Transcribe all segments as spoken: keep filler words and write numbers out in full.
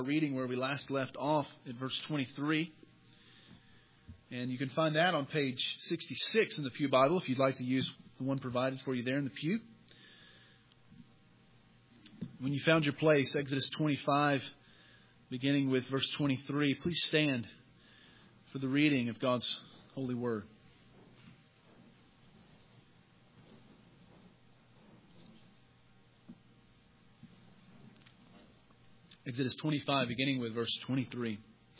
Reading where we last left off at verse twenty-three. And you can find that on page sixty-six in the Pew Bible if you'd like to use the one provided for you there in the pew. When you found your place, Exodus twenty-five, beginning with verse twenty-three, please stand for the reading of God's holy word. Exodus twenty-five, beginning with verse twenty-three.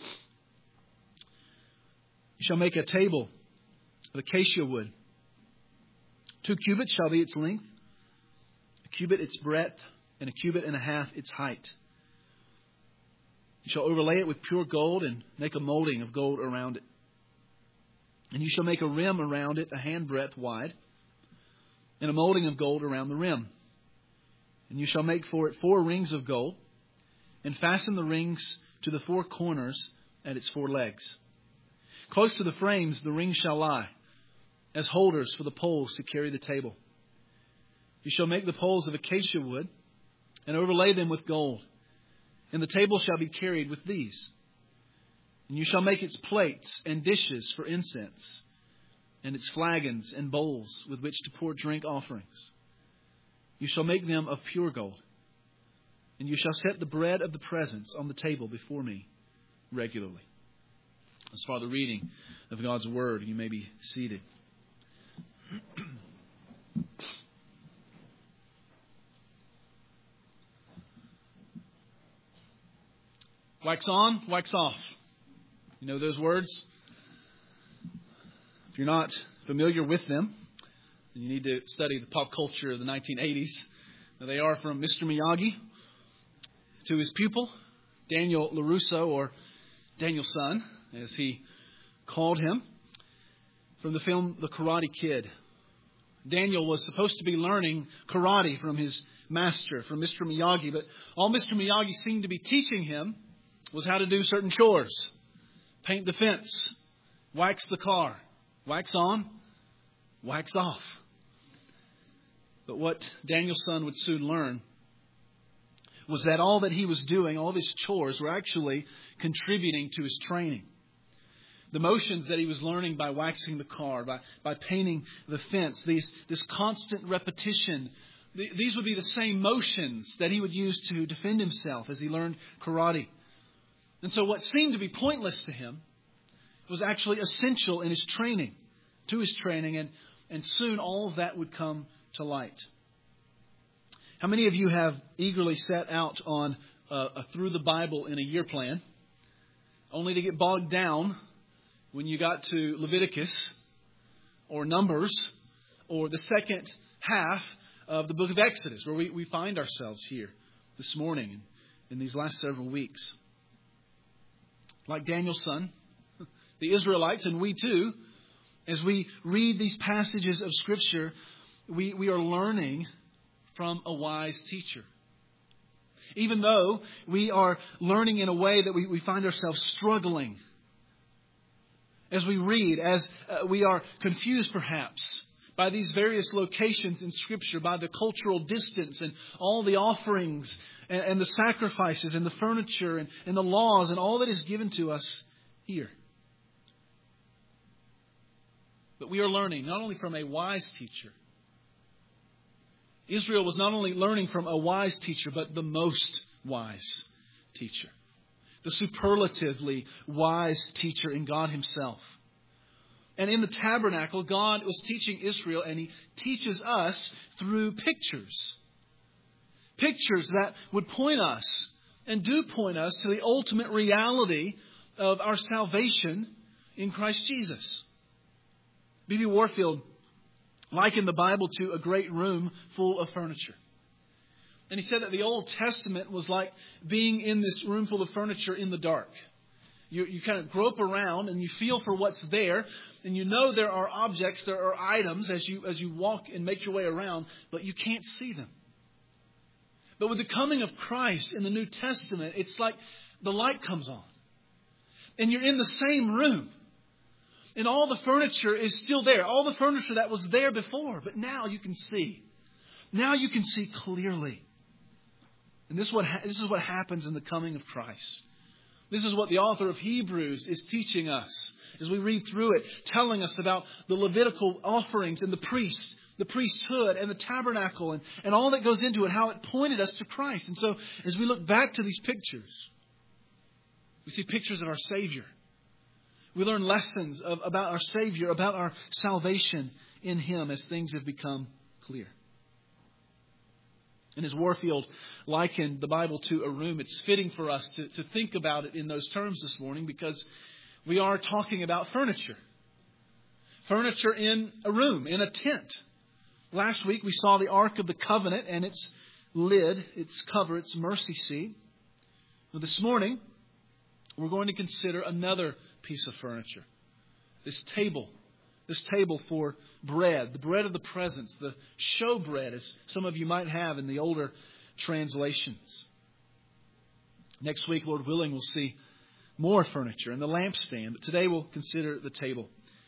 You shall make a table of acacia wood. Two cubits shall be its length, a cubit its breadth, and a cubit and a half its height. You shall overlay it with pure gold and make a molding of gold around it. And you shall make a rim around it a handbreadth wide, and a molding of gold around the rim. And you shall make for it four rings of gold, and fasten the rings to the four corners at its four legs. Close to the frames the rings shall lie, as holders for the poles to carry the table. You shall make the poles of acacia wood, and overlay them with gold. And the table shall be carried with these. And you shall make its plates and dishes for incense, and its flagons and bowls with which to pour drink offerings. You shall make them of pure gold. And you shall set the bread of the presence on the table before me regularly. As far as the reading of God's Word, you may be seated. Wax on, wax off. You know those words? If you're not familiar with them, then you need to study the pop culture of the nineteen eighties. Now, they are from Mister Miyagi to his pupil, Daniel LaRusso, or Daniel-san, as he called him, from the film The Karate Kid. Daniel was supposed to be learning karate from his master, from Mister Miyagi, but all Mister Miyagi seemed to be teaching him was how to do certain chores. Paint the fence, wax the car, wax on, wax off. But what Daniel-san would soon learn was that all that he was doing, all of his chores, were actually contributing to his training. The motions that he was learning by waxing the car, by, by painting the fence, these, this constant repetition, th- these would be the same motions that he would use to defend himself as he learned karate. And so what seemed to be pointless to him was actually essential in his training, to his training, and, and soon all of that would come to light. How many of you have eagerly set out on a, a through the Bible in a year plan, only to get bogged down when you got to Leviticus or Numbers or the second half of the book of Exodus, where we, we find ourselves here this morning and in these last several weeks? Like Daniel's son, the Israelites, and we too, as we read these passages of Scripture, we, we are learning from a wise teacher. Even though we are learning in a way that we, we find ourselves struggling as we read, as uh, we are confused perhaps by these various locations in Scripture, by the cultural distance and all the offerings and, and the sacrifices and the furniture and, and the laws and all that is given to us here. But we are learning not only from a wise teacher. Israel was not only learning from a wise teacher, but the most wise teacher. The superlatively wise teacher in God Himself. And in the tabernacle, God was teaching Israel, and He teaches us through pictures. Pictures that would point us, and do point us, to the ultimate reality of our salvation in Christ Jesus. B B Warfield likened the Bible to a great room full of furniture. And he said that the Old Testament was like being in this room full of furniture in the dark. You, you kind of grope around and you feel for what's there. And you know there are objects, there are items as you, as you walk and make your way around, but you can't see them. But with the coming of Christ in the New Testament, it's like the light comes on. And you're in the same room. And all the furniture is still there. All the furniture that was there before. But now you can see. Now you can see clearly. And this is what ha- this is what happens in the coming of Christ. This is what the author of Hebrews is teaching us as we read through it, telling us about the Levitical offerings and the priests, the priesthood and the tabernacle and, and all that goes into it, how it pointed us to Christ. And so as we look back to these pictures, we see pictures of our Savior. We learn lessons of, about our Savior, about our salvation in Him as things have become clear. And as Warfield likened the Bible to a room, it's fitting for us to, to think about it in those terms this morning because we are talking about furniture. Furniture in a room, in a tent. Last week we saw the Ark of the Covenant and its lid, its cover, its mercy seat. Well, this morning we're going to consider another piece of furniture. This table. This table for bread, the bread of the presence, the show bread, as some of you might have in the older translations. Next week, Lord willing, we'll see more furniture and the lampstand. But today we'll consider the table.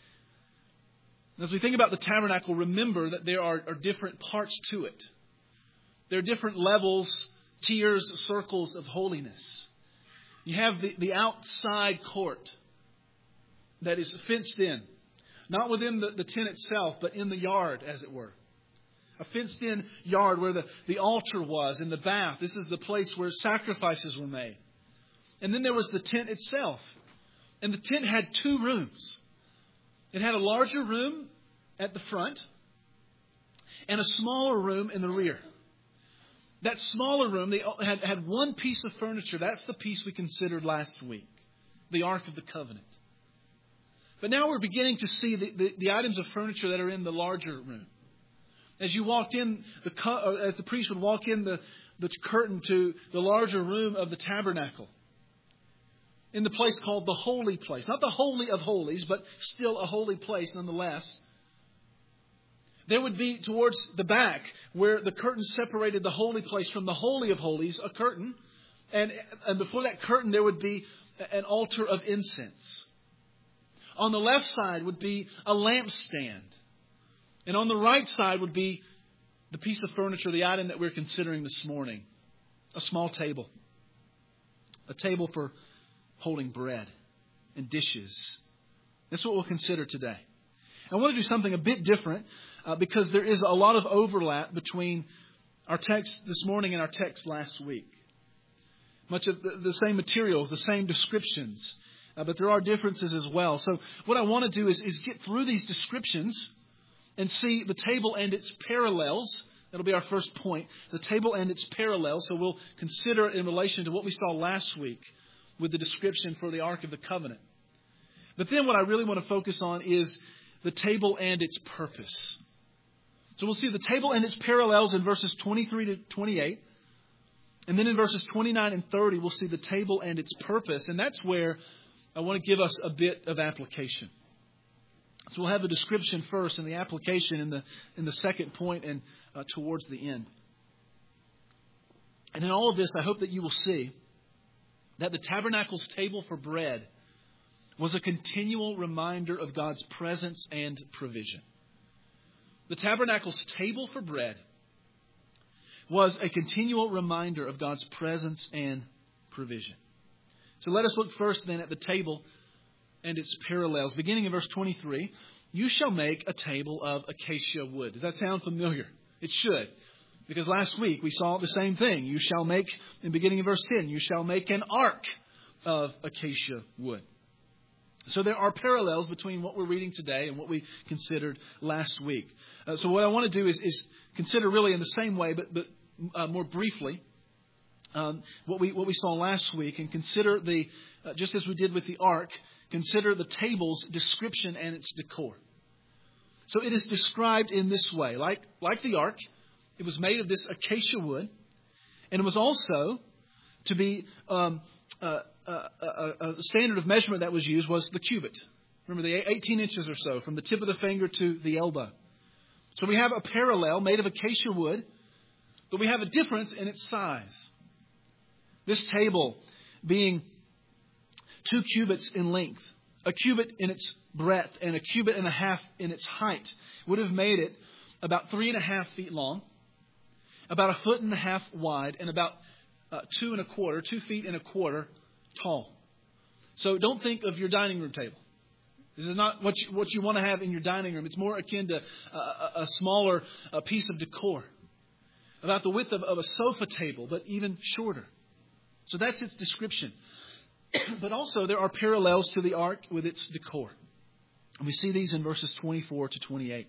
As we think about the tabernacle, remember that there are, are different parts to it. There are different levels, tiers, circles of holiness. You have the, the outside court that is fenced in. Not within the, the tent itself, but in the yard, as it were. A fenced-in yard where the, the altar was and the bath. This is the place where sacrifices were made. And then there was the tent itself. And the tent had two rooms. It had a larger room at the front and a smaller room in the rear. That smaller room they had, had one piece of furniture. That's the piece we considered last week. The Ark of the Covenant. But now we're beginning to see the, the, the items of furniture that are in the larger room. As you walked in, the as the priest would walk in the, the curtain to the larger room of the tabernacle. In the place called the holy place. Not the holy of holies, but still a holy place nonetheless. There would be towards the back where the curtain separated the holy place from the holy of holies, a curtain. And, and before that curtain there would be an altar of incense. On the left side would be a lampstand. And on the right side would be the piece of furniture, the item that we're considering this morning. A small table. A table for holding bread and dishes. That's what we'll consider today. I want to do something a bit different uh, because there is a lot of overlap between our text this morning and our text last week. Much of the, the same materials, the same descriptions. Uh, but there are differences as well. So what I want to do is, is get through these descriptions and see the table and its parallels. That'll be our first point. The table and its parallels. So we'll consider it in relation to what we saw last week with the description for the Ark of the Covenant. But then what I really want to focus on is the table and its purpose. So we'll see the table and its parallels in verses twenty-three to twenty-eight. And then in verses twenty-nine and thirty, we'll see the table and its purpose. And that's where I want to give us a bit of application. So we'll have the description first and the application in the in the second point and uh, towards the end. And in all of this, I hope that you will see that the tabernacle's table for bread was a continual reminder of God's presence and provision. The tabernacle's table for bread was a continual reminder of God's presence and provision. So let us look first then at the table and its parallels. Beginning in verse twenty-three, you shall make a table of acacia wood. Does that sound familiar? It should. Because last week we saw the same thing. You shall make, in beginning of verse ten, you shall make an ark of acacia wood. So there are parallels between what we're reading today and what we considered last week. Uh, so what I want to do is, is consider really in the same way, but, but uh, more briefly, Um, what we what we saw last week, and consider the uh, just as we did with the ark, consider the table's description and its decor. So it is described in this way, like like the ark, it was made of this acacia wood, and it was also to be um, uh, uh, uh, a standard of measurement that was used was the cubit. Remember, the eighteen inches or so from the tip of the finger to the elbow. So we have a parallel made of acacia wood, but we have a difference in its size. This table being two cubits in length, a cubit in its breadth, and a cubit and a half in its height would have made it about three and a half feet long, about a foot and a half wide, and about uh, two and a quarter, two feet and a quarter tall. So don't think of your dining room table. This is not what you, what you want to have in your dining room. It's more akin to a, a, a smaller a piece of decor. About the width of, of a sofa table, but even shorter. So that's its description. But also there are parallels to the ark with its decor. And we see these in verses twenty-four to twenty-eight.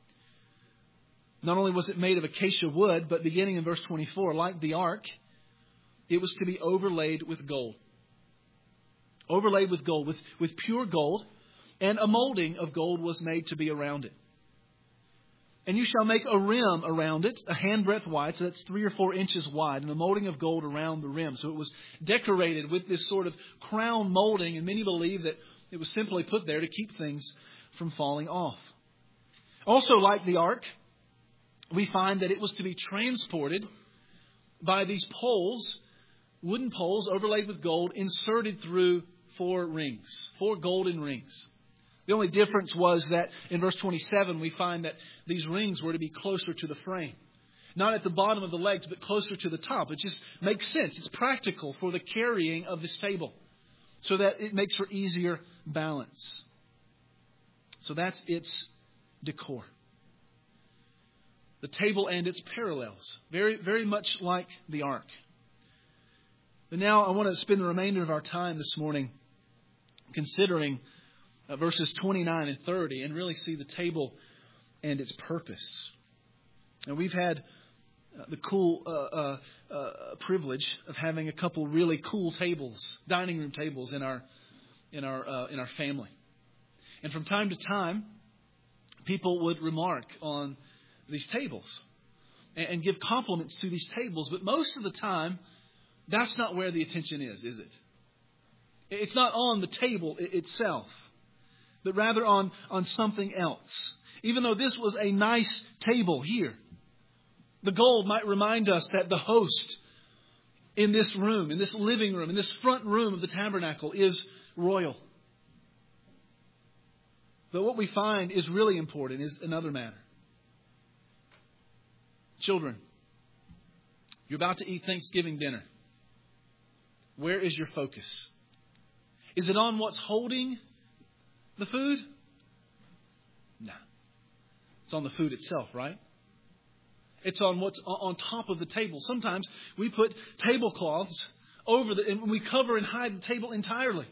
Not only was it made of acacia wood, but beginning in verse twenty-four, like the ark, it was to be overlaid with gold. Overlaid with gold, with, with pure gold, and a molding of gold was made to be around it. And you shall make a rim around it, a handbreadth wide, so that's three or four inches wide, and a molding of gold around the rim. So it was decorated with this sort of crown molding, and many believe that it was simply put there to keep things from falling off. Also, like the ark, we find that it was to be transported by these poles, wooden poles overlaid with gold, inserted through four rings, four golden rings. The only difference was that in verse twenty-seven, we find that these rings were to be closer to the frame. Not at the bottom of the legs, but closer to the top. It just makes sense. It's practical for the carrying of this table, so that it makes for easier balance. So that's its decor. The table and its parallels. Very, very much like the ark. But now I want to spend the remainder of our time this morning considering uh, verses twenty-nine and thirty and really see the table and its purpose. And we've had uh, the cool uh, uh, uh, privilege of having a couple really cool tables, dining room tables in our in our uh, in our family. And from time to time, people would remark on these tables and, and give compliments to these tables. But most of the time, that's not where the attention is, is it? It's not on the table itself, but rather on, on something else. Even though this was a nice table here, the gold might remind us that the host in this room, in this living room, in this front room of the tabernacle is royal. But what we find is really important is another matter. Children, you're about to eat Thanksgiving dinner. Where is your focus? Is it on what's holding the food? No. It's on the food itself, right? It's on what's on top of the table. Sometimes we put tablecloths over the, and we cover and hide the table entirely.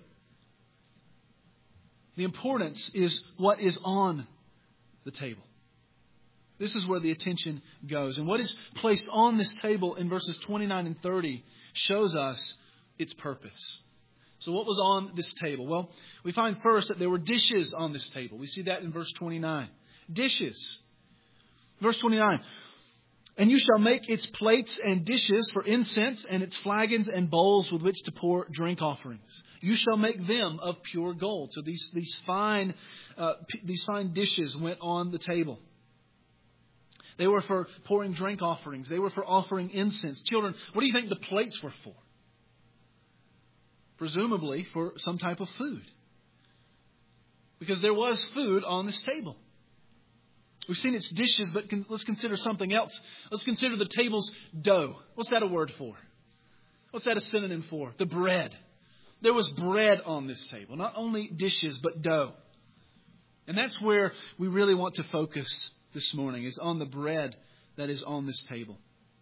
The importance is what is on the table. This is where the attention goes. And what is placed on this table in verses twenty-nine and thirty shows us its purpose. So what was on this table? Well, we find first that there were dishes on this table. We see that in verse twenty-nine. Dishes. Verse twenty-nine. And you shall make its plates and dishes for incense, and its flagons and bowls with which to pour drink offerings. You shall make them of pure gold. So these these fine uh, p- these fine dishes went on the table. They were for pouring drink offerings. They were for offering incense. Children, what do you think the plates were for? Presumably for some type of food. Because there was food on this table. We've seen its dishes, but con- let's consider something else. Let's consider the table's dough. What's that a word for? What's that a synonym for? The bread. There was bread on this table. Not only dishes, but dough. And that's where we really want to focus this morning, is on the bread that is on this table.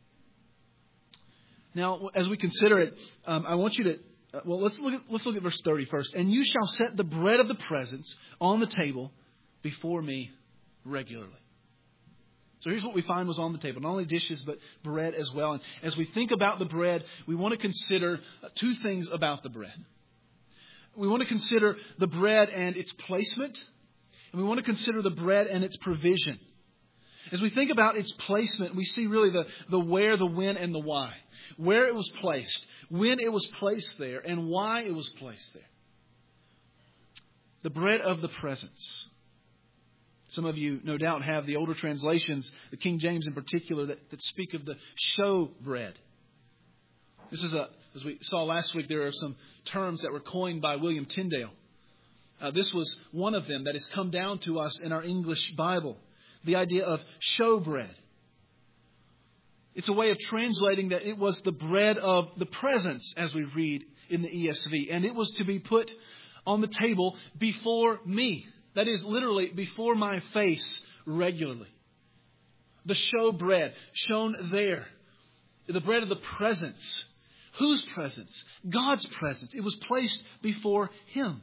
Now, as we consider it, um, I want you to, uh, well, let's look, at, let's look at verse thirty first. And you shall set the bread of the presence on the table before me regularly. So here's what we find was on the table. Not only dishes, but bread as well. And as we think about the bread, we want to consider two things about the bread. We want to consider the bread and its placement. And we want to consider the bread and its provision. As we think about its placement, we see really the, the where, the when, and the why. Where it was placed, when it was placed there, and why it was placed there. The bread of the presence. Some of you, no doubt, have the older translations, the King James in particular, that, that speak of the show bread. This is a, as we saw last week, there are some terms that were coined by William Tyndale. Uh, this was one of them that has come down to us in our English Bible. The idea of show bread. It's a way of translating that it was the bread of the presence, as we read in the E S V. And it was to be put on the table before me. That is literally before my face regularly. The show bread shown there. The bread of the presence. Whose presence? God's presence. It was placed before Him.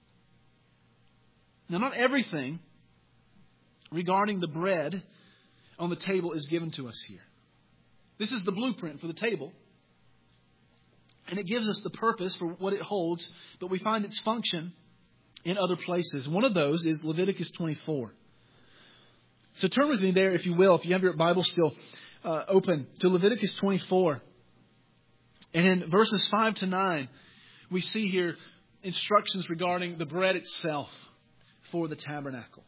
Now, not everything regarding the bread on the table is given to us here. This is the blueprint for the table. And it gives us the purpose for what it holds, but we find its function in other places. One of those is Leviticus twenty-four. So turn with me there, if you will, if you have your Bible still uh, open, to Leviticus twenty-four. And in verses five to nine, we see here instructions regarding the bread itself for the tabernacle.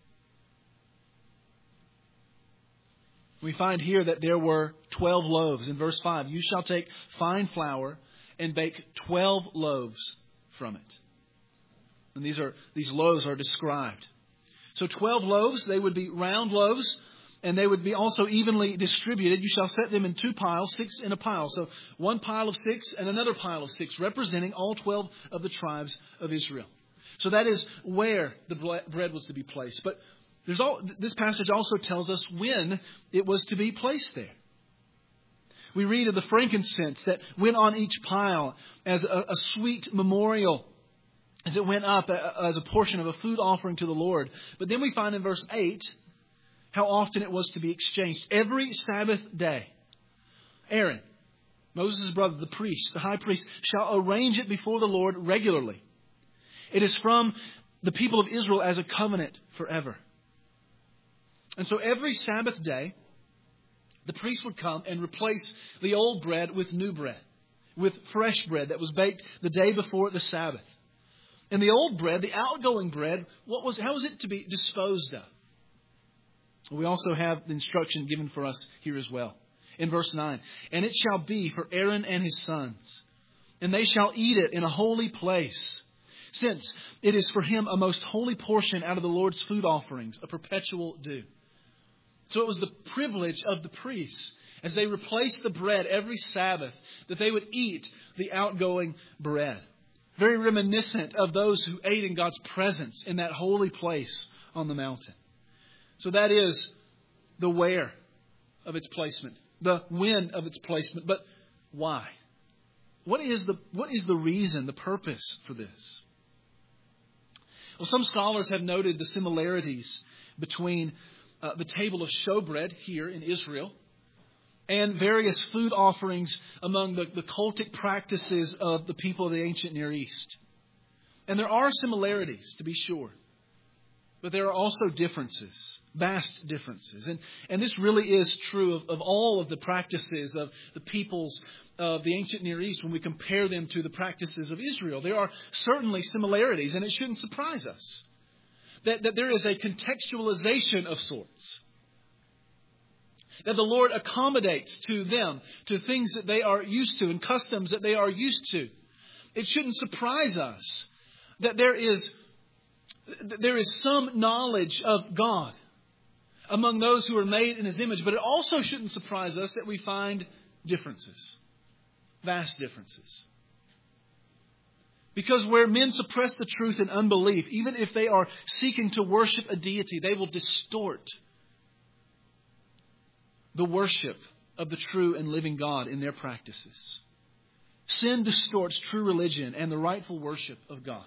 We find here that there were twelve loaves. In verse five, you shall take fine flour and bake twelve loaves from it. And these are these loaves are described. So twelve loaves, they would be round loaves, and they would be also evenly distributed. You shall set them in two piles, six in a pile. So one pile of six and another pile of six, representing all twelve of the tribes of Israel. So that is where the bread was to be placed. But There's all, this passage also tells us when it was to be placed there. We read of the frankincense that went on each pile as a, a sweet memorial as it went up as a portion of a food offering to the Lord. But then we find in verse eight how often it was to be exchanged. Every Sabbath day, Aaron, Moses' brother, the priest, the high priest, shall arrange it before the Lord regularly. It is from the people of Israel as a covenant forever. And so every Sabbath day, the priest would come and replace the old bread with new bread, with fresh bread that was baked the day before the Sabbath. And the old bread, the outgoing bread, what was how was it to be disposed of? We also have the instruction given for us here as well. In verse nine, and it shall be for Aaron and his sons, and they shall eat it in a holy place, since it is for him a most holy portion out of the Lord's food offerings, a perpetual due. So it was the privilege of the priests, as they replaced the bread every Sabbath, that they would eat the outgoing bread. Very reminiscent of those who ate in God's presence in that holy place on the mountain. So that is the where of its placement, the when of its placement. But why? What is the, what is the reason, the purpose for this? Well, some scholars have noted the similarities between uh, the table of showbread here in Israel and various food offerings among the, the cultic practices of the people of the ancient Near East. And there are similarities, to be sure. But there are also differences, vast differences. And, and this really is true of, of all of the practices of the peoples of the ancient Near East when we compare them to the practices of Israel. There are certainly similarities, and it shouldn't surprise us that, that there is a contextualization of sorts. That the Lord accommodates to them, to things that they are used to and customs that they are used to. It shouldn't surprise us that there is There is some knowledge of God among those who are made in His image. But it also shouldn't surprise us that we find differences. Vast differences. Because where men suppress the truth in unbelief, even if they are seeking to worship a deity, they will distort the worship of the true and living God in their practices. Sin distorts true religion and the rightful worship of God.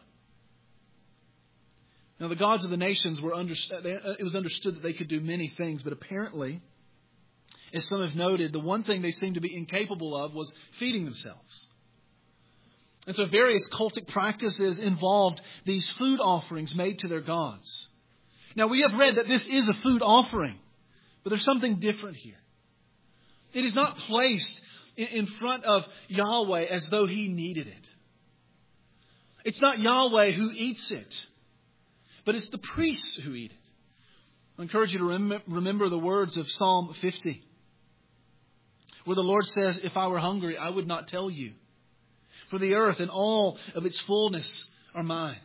Now, the gods of the nations were understood. It was understood that they could do many things, but apparently, as some have noted, the one thing they seemed to be incapable of was feeding themselves. And so various cultic practices involved these food offerings made to their gods. Now, we have read that this is a food offering, but there's something different here. It is not placed in front of Yahweh as though He needed it. It's not Yahweh who eats it, but it's the priests who eat it. I encourage you to rem- remember the words of Psalm fifty, where the Lord says, "If I were hungry, I would not tell you. For the earth and all of its fullness are mine.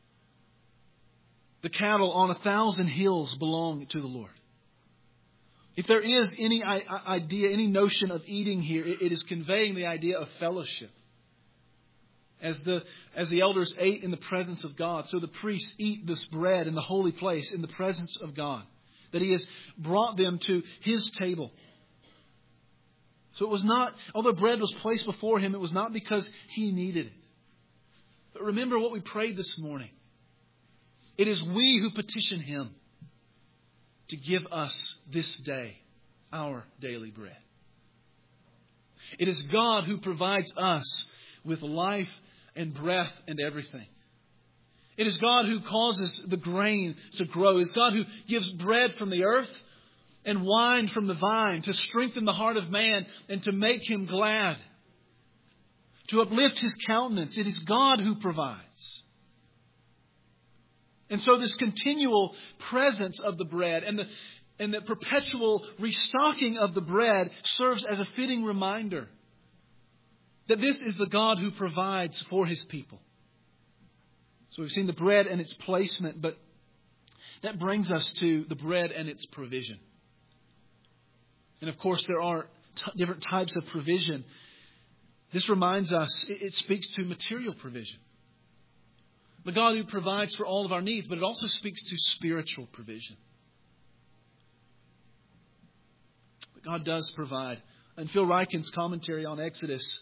The cattle on a thousand hills belong to the Lord." If there is any idea, any notion of eating here, it is conveying the idea of fellowship. As the, as the elders ate in the presence of God, so the priests eat this bread in the holy place in the presence of God. That He has brought them to His table. So it was not, although bread was placed before Him, it was not because He needed it. But remember what we prayed this morning. It is we who petition Him to give us this day our daily bread. It is God who provides us with life and breath and everything. It is God who causes the grain to grow. It is God who gives bread from the earth and wine from the vine to strengthen the heart of man and to make him glad, to uplift his countenance. It is God who provides. And so this continual presence of the bread and the, and the perpetual restocking of the bread serves as a fitting reminder that this is the God who provides for His people. So we've seen the bread and its placement, but that brings us to the bread and its provision. And of course, there are t- different types of provision. This reminds us, it, it speaks to material provision. The God who provides for all of our needs, but it also speaks to spiritual provision. But God does provide. And Phil Ryken's commentary on Exodus,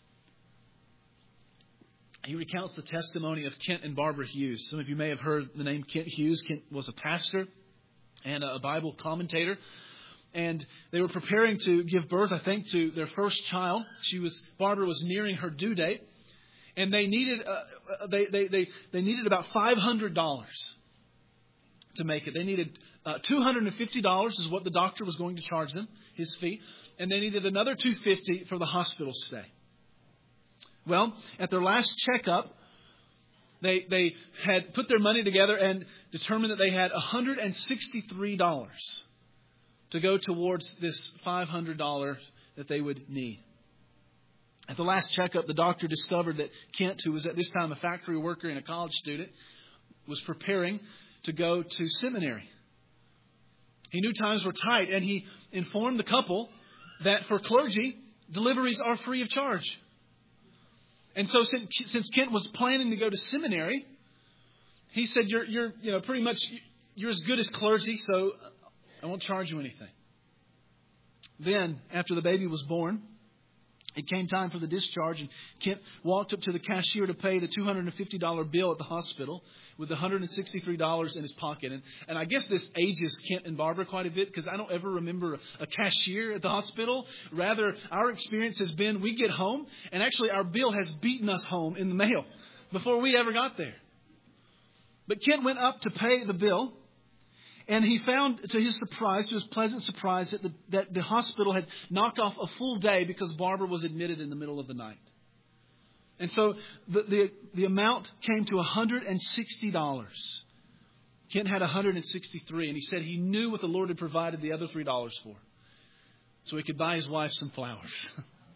he recounts the testimony of Kent and Barbara Hughes. Some of you may have heard the name Kent Hughes. Kent was a pastor and a Bible commentator. And they were preparing to give birth, I think, to their first child. She was Barbara was nearing her due date. And they needed uh, they, they, they, they needed about five hundred dollars to make it. They needed uh, two hundred fifty dollars is what the doctor was going to charge them, his fee. And they needed another two hundred fifty dollars for the hospital stay. Well, at their last checkup, they they had put their money together and determined that they had one hundred sixty-three dollars to go towards this five hundred dollars that they would need. At the last checkup, the doctor discovered that Kent, who was at this time a factory worker and a college student, was preparing to go to seminary. He knew times were tight, and he informed the couple that for clergy, deliveries are free of charge. And so since, since Kent was planning to go to seminary, he said, you're, you're, you know, pretty much, you're as good as clergy, so I won't charge you anything. Then, after the baby was born, it came time for the discharge, and Kent walked up to the cashier to pay the two hundred fifty dollars bill at the hospital with one hundred sixty-three dollars in his pocket. And, and I guess this ages Kent and Barbara quite a bit, because I don't ever remember a cashier at the hospital. Rather, our experience has been we get home, and actually our bill has beaten us home in the mail before we ever got there. But Kent went up to pay the bill, and he found, to his surprise, to his pleasant surprise, that the, that the hospital had knocked off a full day because Barbara was admitted in the middle of the night. And so the, the, the amount came to one hundred sixty dollars. Kent had one hundred sixty-three dollars, and he said he knew what the Lord had provided the other three dollars for. So he could buy his wife some flowers.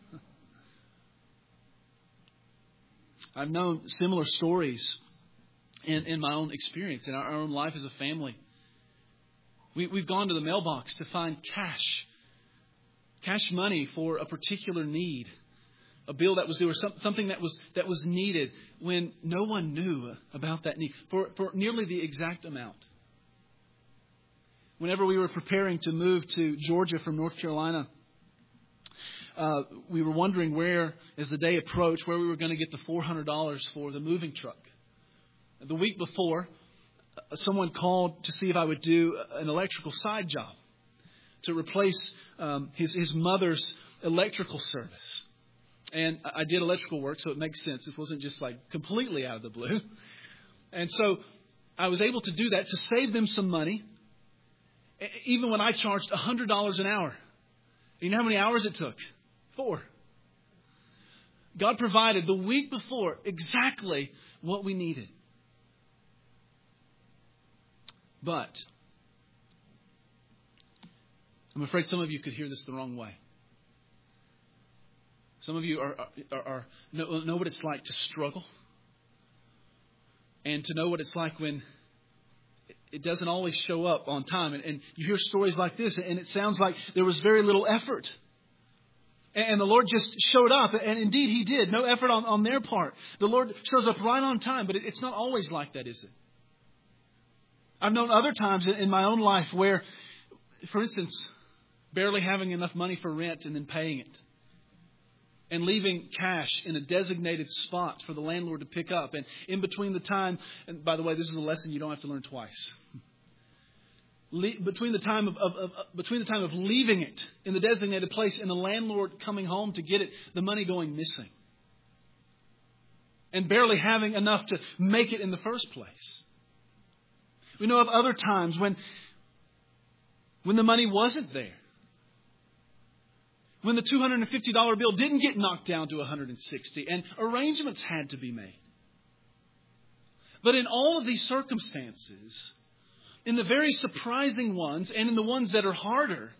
I've known similar stories in, in my own experience, in our, our own life as a family. We, we've gone to the mailbox to find cash, cash money for a particular need, a bill that was due or some, something that was that was needed when no one knew about that need for, for nearly the exact amount. Whenever we were preparing to move to Georgia from North Carolina, uh, we were wondering where, as the day approached, where we were going to get the four hundred dollars for the moving truck. The week before, someone called to see if I would do an electrical side job to replace um, his, his mother's electrical service. And I did electrical work, so it makes sense. It wasn't just like completely out of the blue. And so I was able to do that to save them some money, even when I charged one hundred dollars an hour. You know how many hours it took? Four. God provided the week before exactly what we needed. But I'm afraid some of you could hear this the wrong way. Some of you are, are, are know, know what it's like to struggle, and to know what it's like when it doesn't always show up on time. And, and you hear stories like this, and it sounds like there was very little effort. And the Lord just showed up. And indeed, He did. No effort on, on their part. The Lord shows up right on time. But it, it's not always like that, is it? I've known other times in, in my own life where, for instance, barely having enough money for rent and then paying it. And leaving cash in a designated spot for the landlord to pick up. And in between the time, and by the way, this is a lesson you don't have to learn twice. Le- between the time of, of, of between the time of leaving it in the designated place and the landlord coming home to get it, the money going missing. And barely having enough to make it in the first place. We know of other times when, when the money wasn't there. When the two hundred fifty dollars bill didn't get knocked down to one hundred sixty dollars and arrangements had to be made. But in all of these circumstances, in the very surprising ones and in the ones that are harder,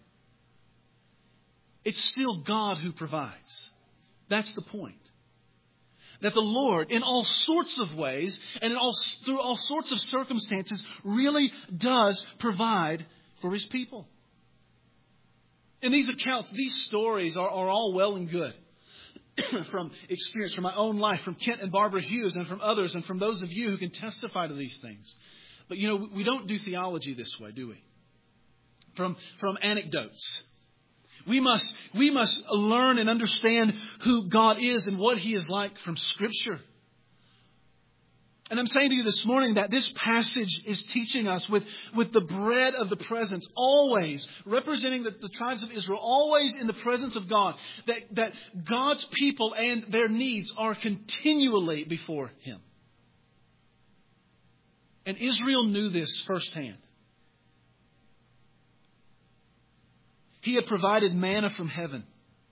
it's still God who provides. That's the point. That the Lord, in all sorts of ways and in all, through all sorts of circumstances, really does provide for His people. In these accounts, these stories are, are all well and good. From experience, from my own life, from Kent and Barbara Hughes, and from others, and from those of you who can testify to these things. But, you know, we don't do theology this way, do we? From, from anecdotes. We must, we must learn and understand who God is and what He is like from Scripture. And I'm saying to you this morning that this passage is teaching us with, with the bread of the presence, always representing the, the tribes of Israel, always in the presence of God, that, that God's people and their needs are continually before Him. And Israel knew this firsthand. He had provided manna from heaven.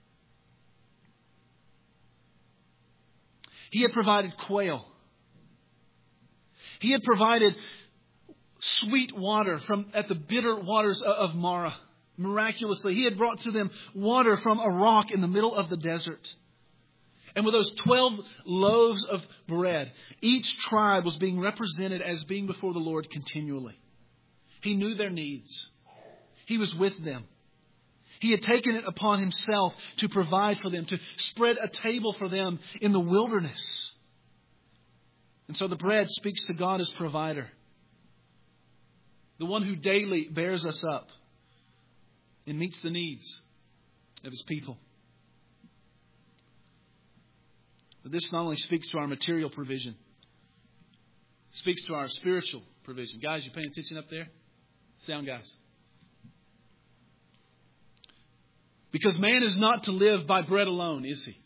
He had provided quail. He had provided sweet water from at the bitter waters of Marah. Miraculously, He had brought to them water from a rock in the middle of the desert. And with those twelve loaves of bread, each tribe was being represented as being before the Lord continually. He knew their needs. He was with them. He had taken it upon Himself to provide for them, to spread a table for them in the wilderness. And so the bread speaks to God as provider. The one who daily bears us up and meets the needs of His people. But this not only speaks to our material provision, it speaks to our spiritual provision. Guys, you paying attention up there? Sound guys. Because man is not to live by bread alone, is he?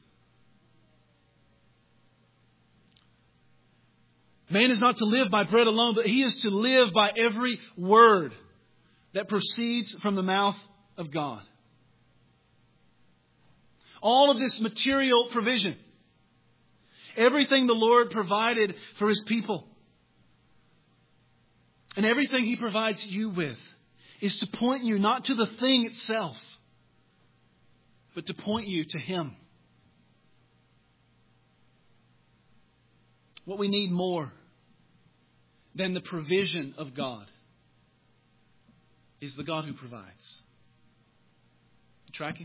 Man is not to live by bread alone, but he is to live by every word that proceeds from the mouth of God. All of this material provision, everything the Lord provided for His people, and everything He provides you with, is to point you not to the thing itself, but to point you to Him. What we need more than the provision of God is the God who provides. You tracking?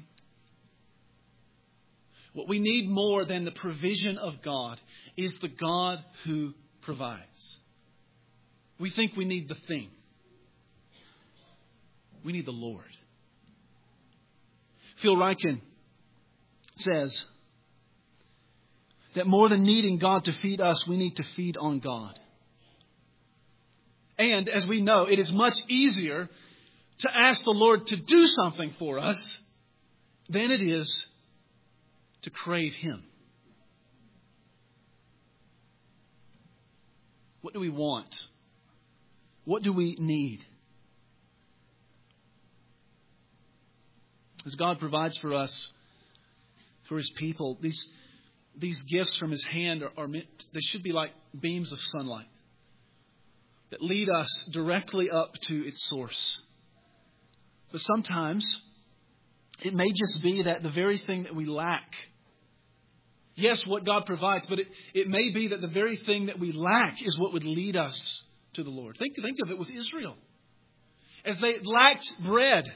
What we need more than the provision of God is the God who provides. We think we need the thing. We need the Lord. Phil Ryken says that more than needing God to feed us, we need to feed on God. And as we know, it is much easier to ask the Lord to do something for us than it is to crave Him. What do we want? What do we need? As God provides for us, for His people, these, these gifts from His hand are, are meant, they should be like beams of sunlight that lead us directly up to its source. But sometimes it may just be that the very thing that we lack, yes, what God provides, but it, it may be that the very thing that we lack is what would lead us to the Lord. Think, think of it with Israel. As they lacked bread,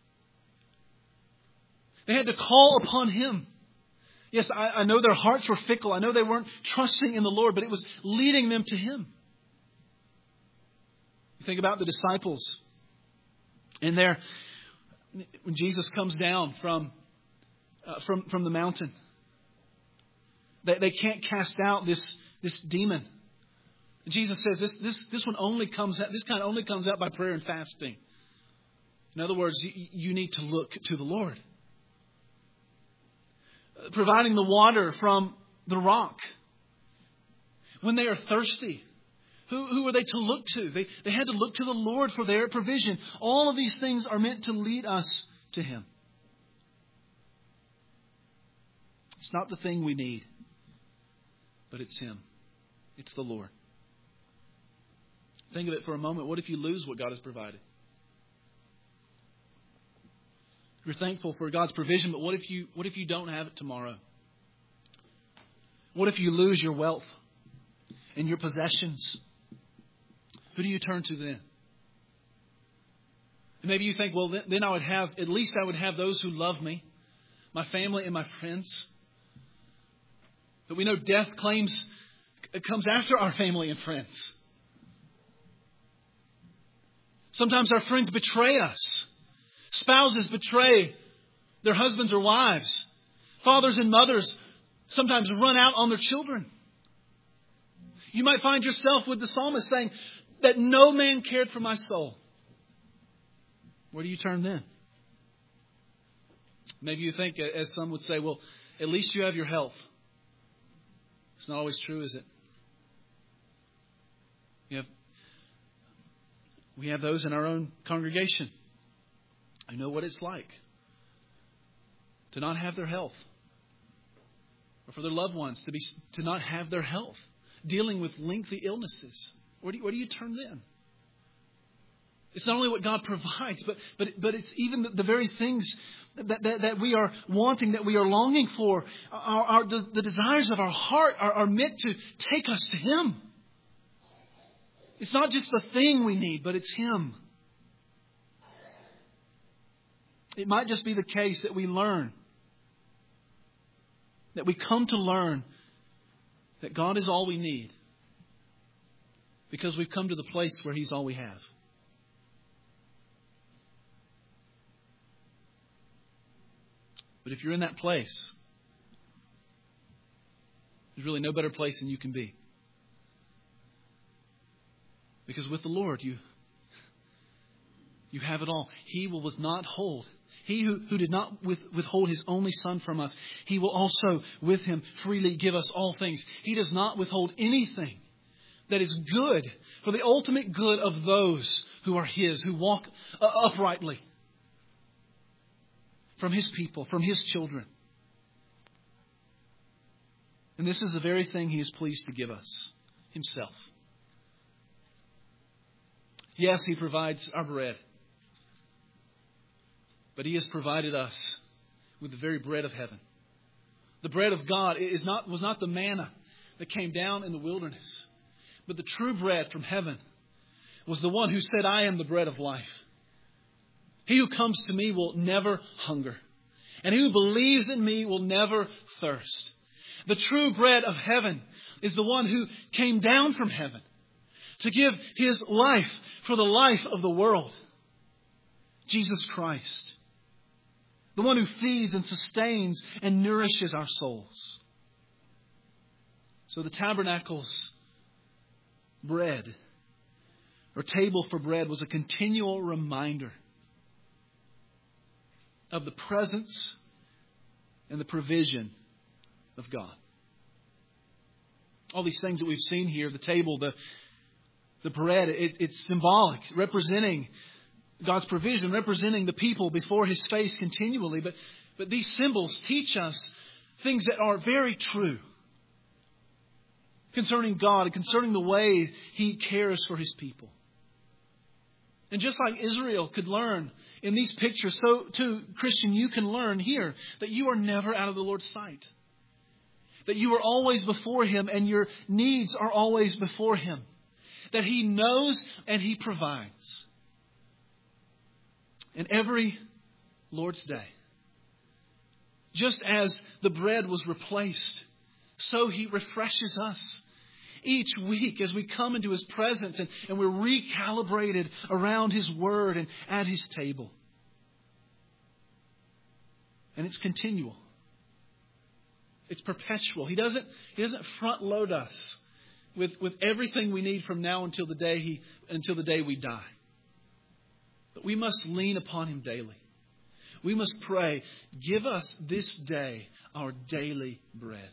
they had to call upon Him. Yes, I, I know their hearts were fickle. I know they weren't trusting in the Lord, but it was leading them to Him. You think about the disciples. And there, when Jesus comes down from, uh, from, from the mountain, they, they can't cast out this, this demon. Jesus says this, this, this one only comes out, this kind only comes out by prayer and fasting. In other words, you, you need to look to the Lord. Providing the water from the rock. When they are thirsty, who, who are they to look to? They, they had to look to the Lord for their provision. All of these things are meant to lead us to Him. It's not the thing we need, but it's Him. It's the Lord. Think of it for a moment. What if you lose what God has provided? You're thankful for God's provision, but what if you what if you don't have it tomorrow? What if you lose your wealth and your possessions? Who do you turn to then? And maybe you think, well, then, then I would have, at least I would have those who love me, my family and my friends. But we know death claims, it comes after our family and friends. Sometimes our friends betray us. Spouses betray their husbands or wives. Fathers and mothers sometimes run out on their children. You might find yourself with the psalmist saying that no man cared for my soul. Where do you turn then? Maybe you think, as some would say, well, at least you have your health. It's not always true, is it? You have, we have those in our own congregation. I know what it's like to not have their health, or for their loved ones to be to not have their health, dealing with lengthy illnesses. Where do you, where do you turn then? It's not only what God provides, but but but it's even the, the very things that, that that we are wanting, that we are longing for. Our, our the, the desires of our heart are, are meant to take us to Him. It's not just the thing we need, but it's Him. It might just be the case that we learn, that we come to learn that God is all we need because we've come to the place where He's all we have. But if you're in that place, there's really no better place than you can be. Because with the Lord, you, you have it all. He will not hold. He who, who did not with, withhold His only Son from us, He will also with Him freely give us all things. He does not withhold anything that is good for the ultimate good of those who are His, who walk uh, uprightly from His people, from His children. And this is the very thing He is pleased to give us, Himself. Yes, He provides our bread. But He has provided us with the very bread of heaven. The bread of God is not, was not the manna that came down in the wilderness. But the true bread from heaven was the one who said, I am the bread of life. He who comes to me will never hunger. And he who believes in me will never thirst. The true bread of heaven is the one who came down from heaven to give His life for the life of the world. Jesus Christ. The one who feeds and sustains and nourishes our souls. So the tabernacle's bread, or table for bread, was a continual reminder of the presence and the provision of God. All these things that we've seen here, the table, the, the bread, it, it's symbolic, representing God's provision, representing the people before His face continually. But, but these symbols teach us things that are very true concerning God and concerning the way He cares for His people. And just like Israel could learn in these pictures, so too, Christian, you can learn here that you are never out of the Lord's sight. That you are always before Him and your needs are always before Him. that He knows and He provides. And every Lord's Day, just as the bread was replaced, so He refreshes us each week as we come into His presence and, and we're recalibrated around His Word and at His table. And it's continual. It's perpetual. He doesn't, he doesn't front load us with, with everything we need from now until the day he until the day we die. But we must lean upon Him daily. We must pray, give us this day our daily bread.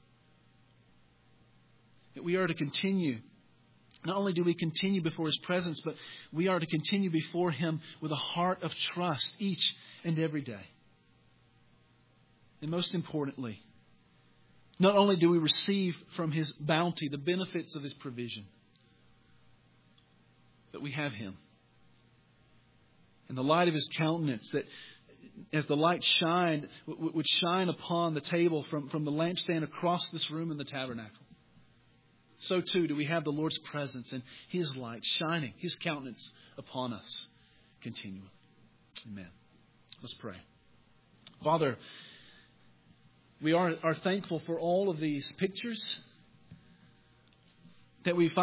That we are to continue. Not only do we continue before His presence, but we are to continue before Him with a heart of trust each and every day. And most importantly, not only do we receive from His bounty the benefits of His provision, but we have Him. And the light of His countenance, that as the light shined, would shine upon the table from, from the lampstand across this room in the tabernacle. So too do we have the Lord's presence and His light shining, His countenance upon us continually. Amen. Let's pray. Father, we are, are thankful for all of these pictures that we find.